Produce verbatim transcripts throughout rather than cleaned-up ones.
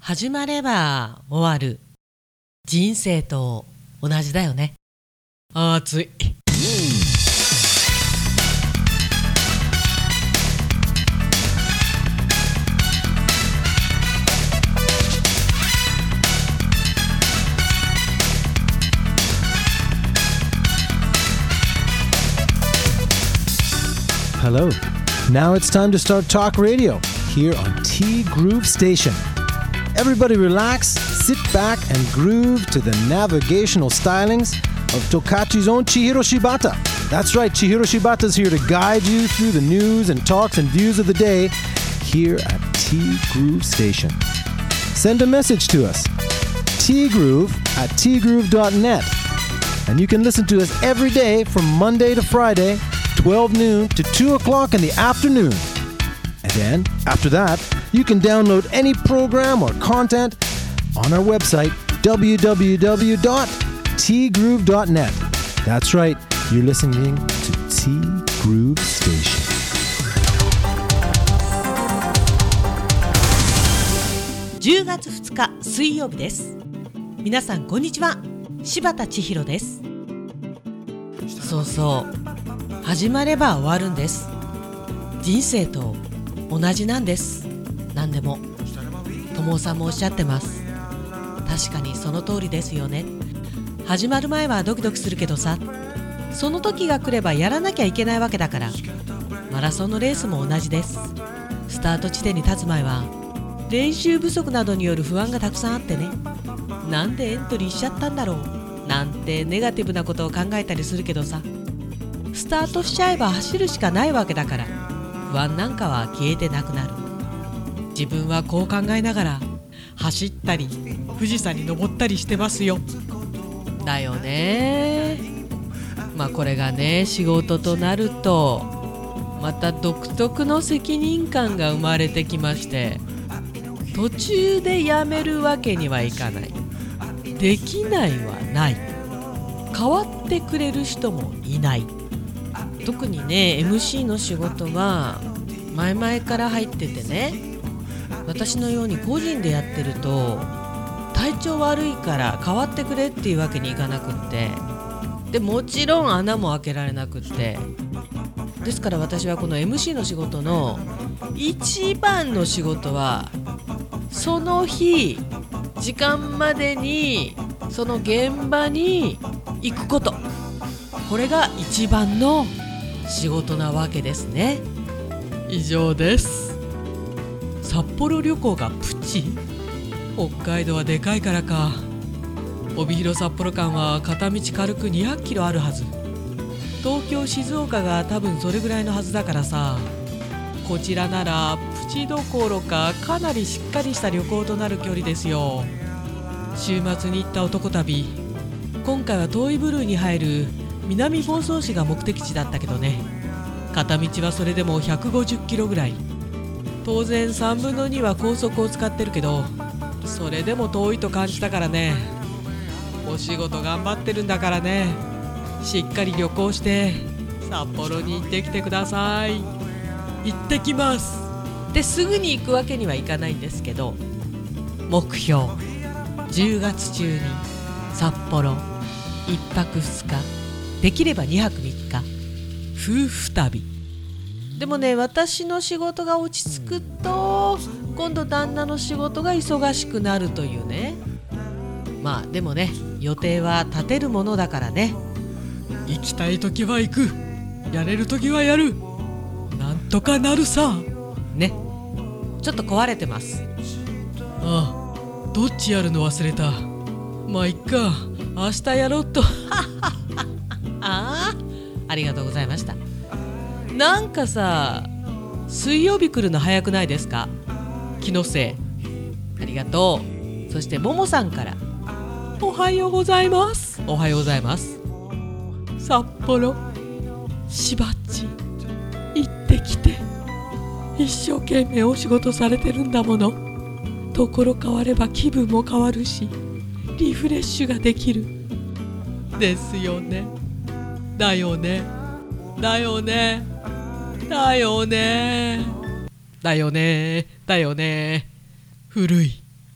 始まれば終わる。人生と同じだよね。熱い。 Hello. Now it's time to start Talk Radio here on T Groove Station. Everybody relax, sit back and groove to the navigational stylings of Tokachi's own Chihiro Shibata. That's right, Chihiro Shibata's here to guide you through the news and talks and views of the day here at T Groove Station. Send a message to us, tgroove at tgroove dot net. And you can listen to us every day from Monday to Friday, twelve noon to two o'clock in the afternoon. And then, after that, you can download any program or content on our website, w w w dot t groove dot net. That's right, you're listening to T Groove Station. じゅうがつふつか水曜日です。皆さんこんにちは。柴田千尋です。そうそう、始まれば終わるんです。人生と同じなんです。何でも友さんもおっしゃってます。確かにその通りですよね。始まる前はドキドキするけどさ、その時が来ればやらなきゃいけないわけだから。マラソンのレースも同じです。スタート地点に立つ前は練習不足などによる不安がたくさんあってね、なんでエントリーしちゃったんだろうなんてネガティブなことを考えたりするけどさ、スタートしちゃえば走るしかないわけだから、不安なんかは消えてなくなる。自分はこう考えながら走ったり富士山に登ったりしてますよ。だよね。まあこれがね、仕事となるとまた独特の責任感が生まれてきまして、途中でやめるわけにはいかない。できないはない。変わってくれる人もいない。特にね エムシー の仕事は前々から入っててね、私のように個人でやってると体調悪いから変わってくれっていうわけにいかなくって、でもちろん穴も開けられなくって、ですから私はこの エムシー の仕事の一番の仕事はその日時間までにその現場に行くこと、これが一番の仕事なわけですね。以上です。札幌旅行がプチ、北海道はでかいからか。帯広札幌間は片道軽くにひゃくキロあるはず。東京静岡が多分それぐらいのはずだからさ、こちらならプチどころかかなりしっかりした旅行となる距離ですよ。週末に行った男旅、今回は遠いブルーに入る南房総市が目的地だったけどね、片道はそれでもひゃくごじゅっキロぐらい。当然さんぶんのには高速を使ってるけど、それでも遠いと感じたからね。お仕事頑張ってるんだからね、しっかり旅行して札幌に行ってきてください。行ってきますですぐに行くわけにはいかないんですけど、目標じゅうがつ中に札幌いっぱくふつか、できればにはくみっか、夫婦旅。でもね、私の仕事が落ち着くと今度旦那の仕事が忙しくなるというね。まあでもね、予定は立てるものだからね。行きたいときは行く、やれるときはやる、なんとかなるさね。ちょっと壊れてます。ああ、どっちやるの忘れた。まあいっか、明日やろうっとああ、ありがとうございました。なんかさ、水曜日来るの早くないですか？気のせい。ありがとう。そしてももさんから、おはようございます。おはようございます。札幌しばっち行ってきて、一生懸命お仕事されてるんだもの。ところ変われば気分も変わるし、リフレッシュができる。ですよね。だよね。だよね。だよね。だよね。だよね。古い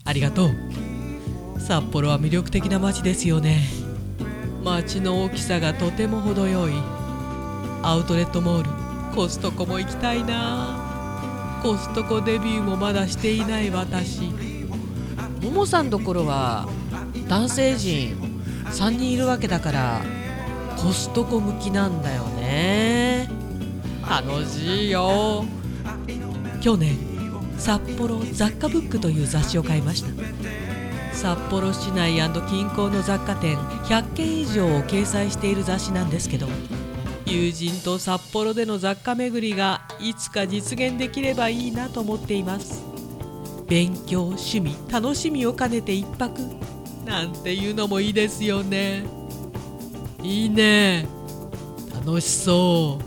ありがとう。札幌は魅力的な街ですよね。街の大きさがとても程よい。アウトレットモール、コストコも行きたいな。コストコデビューもまだしていない私。ももさんところは男性陣さんにんいるわけだからコストコ向きなんだよね。楽しいよ。去年札幌雑貨ブックという雑誌を買いました。札幌市内&近郊の雑貨店ひゃっけん以上を掲載している雑誌なんですけど、友人と札幌での雑貨巡りがいつか実現できればいいなと思っています。勉強、趣味、楽しみを兼ねて一泊なんていうのもいいですよね。いいね、楽しそう。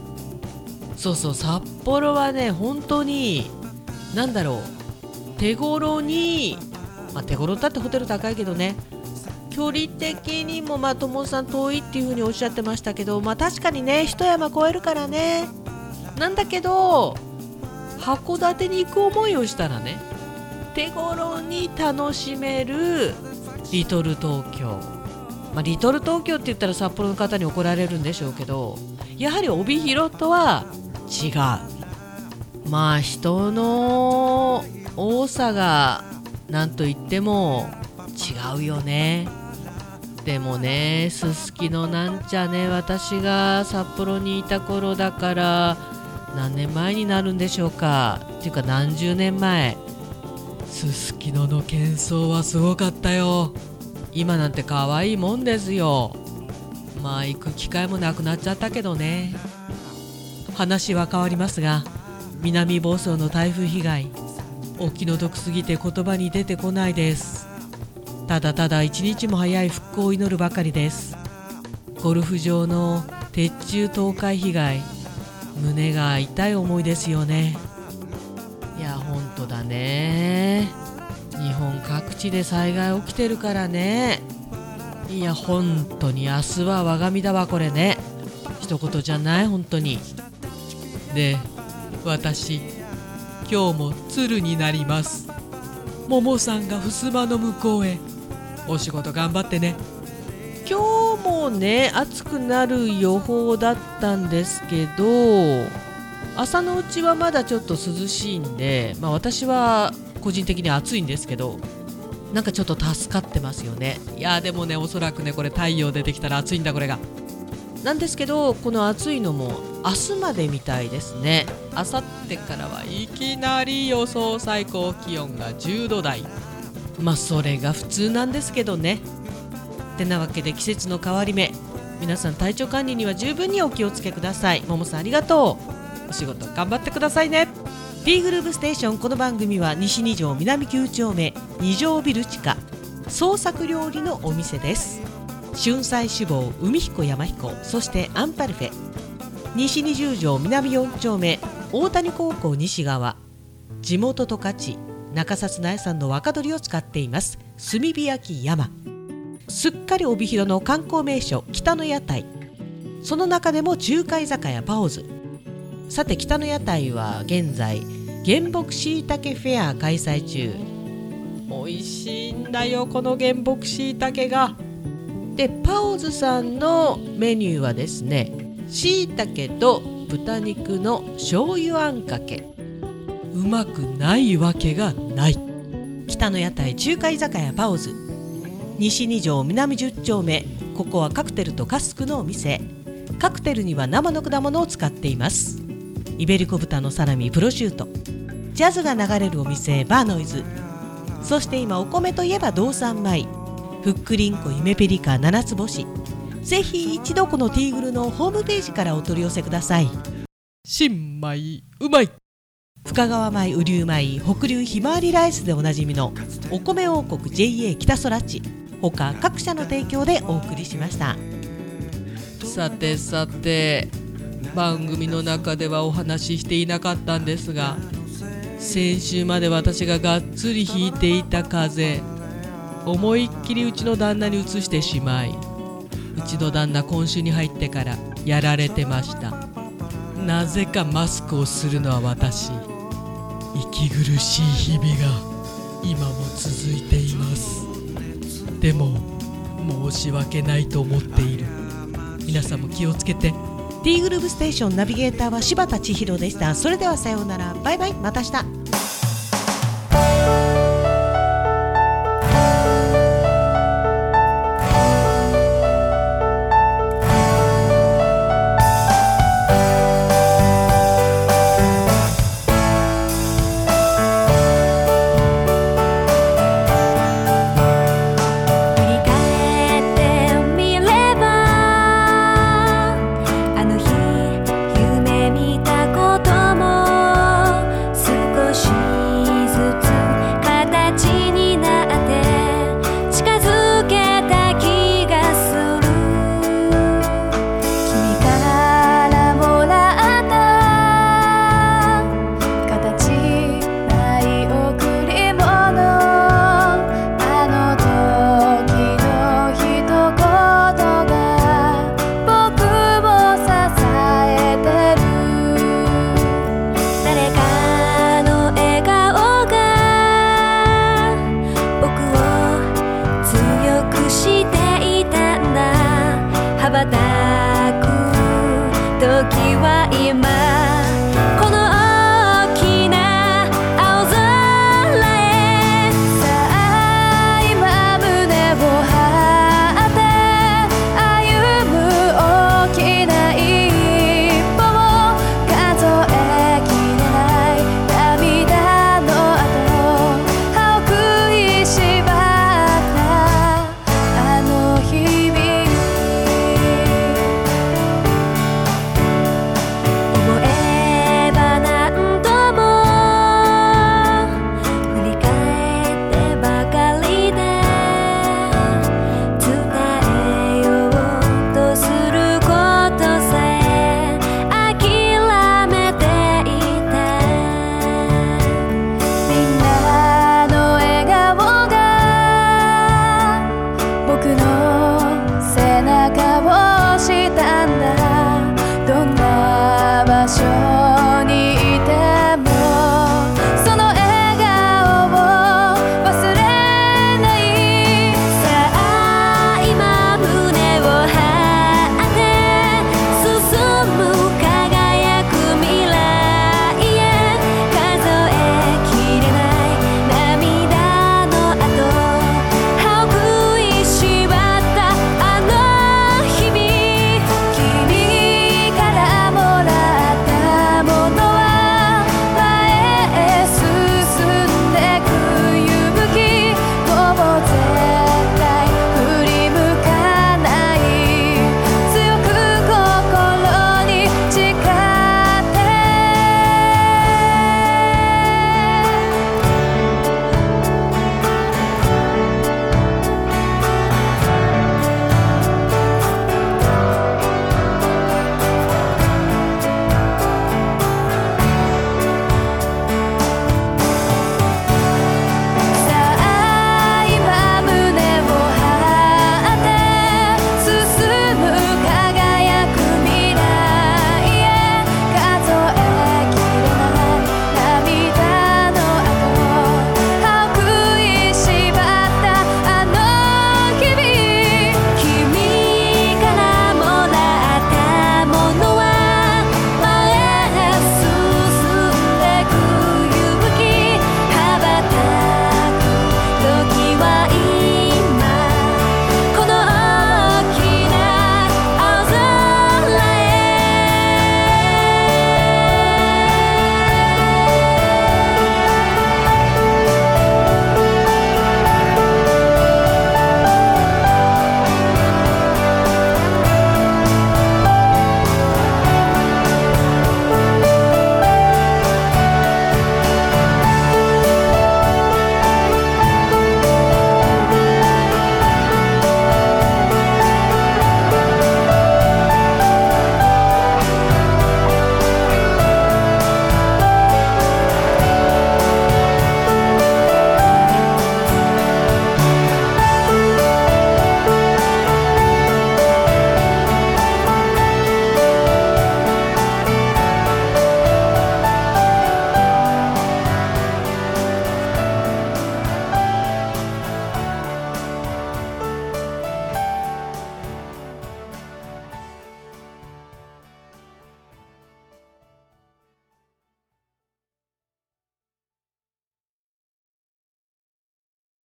そうそう、札幌はね本当になんだろう、手頃に、まあ、手頃だってホテル高いけどね、距離的にもまあ友さん遠いっていう風におっしゃってましたけど、まあ確かにね一山越えるからね。なんだけど函館に行く思いをしたらね、手頃に楽しめるリトル東京、まあ、リトル東京って言ったら札幌の方に怒られるんでしょうけど、やはり帯広とは違う。まあ人の多さがなんといっても違うよね。でもね、すすきのなんちゃね、私が札幌にいた頃だから何年前になるんでしょうか。っていうか何十年前。すすきのの喧騒はすごかったよ。今なんて可愛いもんですよ。まあ行く機会もなくなっちゃったけどね。話は変わりますが、南房総の台風被害、お気の毒すぎて言葉に出てこないです。ただただ一日も早い復興を祈るばかりです。ゴルフ場の鉄柱倒壊被害、胸が痛い思いですよね。いや本当だね、日本各地で災害起きてるからね。いや本当に明日は我が身だわこれね。一言じゃない本当に。で、私今日も鶴になります。ももさんが襖の向こうへ。お仕事頑張ってね。今日もね暑くなる予報だったんですけど、朝のうちはまだちょっと涼しいんで、まあ私は個人的に暑いんですけど、なんかちょっと助かってますよね。いやでもね、おそらくねこれ太陽出てきたら暑いんだこれが。なんですけど、この暑いのも明日までみたいですね。明後日からはいきなり予想最高気温がじゅうど台。まあそれが普通なんですけどね。てなわけで季節の変わり目、皆さん体調管理には十分にお気をつけください。ももさんありがとう。お仕事頑張ってくださいね。 T グループステーション、この番組は西に条南きゅう丁目に条ビル地下創作料理のお店です。春菜志望、海彦山彦、そしてアンパルフェ、西にじゅう条南よん丁目大谷高校西側、地元十勝中札苗産の若鶏を使っています炭火焼き山。すっかり帯広の観光名所北の屋台、その中でも中華居酒屋パオズ。さて北の屋台は現在原木しいたけフェア開催中。美味しいんだよこの原木しいたけが。でパオズさんのメニューはですね、しいたけと豚肉の醤油あんかけ。うまくないわけがない。北の屋台中華居酒屋パオズ、西に条南じゅう丁目、ここはカクテルとカスクのお店。カクテルには生の果物を使っています。イベリコ豚のサラミ、プロシュート、ジャズが流れるお店バーノイズ。そして今お米といえば道産米、ふっくりんこゆめペリカ七つ星。ぜひ一度このティーグルのホームページからお取り寄せください。新米うまい、深川米、雨竜米、北流ひまわりライスでおなじみのお米王国 ジェイエー 北空地、他各社の提供でお送りしました。さてさて、番組の中ではお話ししていなかったんですが、先週まで私ががっつり引いていた風邪、思いっきりうちの旦那にうつしてしまい、うちの旦那今週に入ってからやられてました。なぜかマスクをするのは私。息苦しい日々が今も続いています。でも申し訳ないと思っている。皆さんも気をつけて。 T グルーヴステーションナビゲーターは柴田千尋でした。それではさようなら、バイバイ、また明日。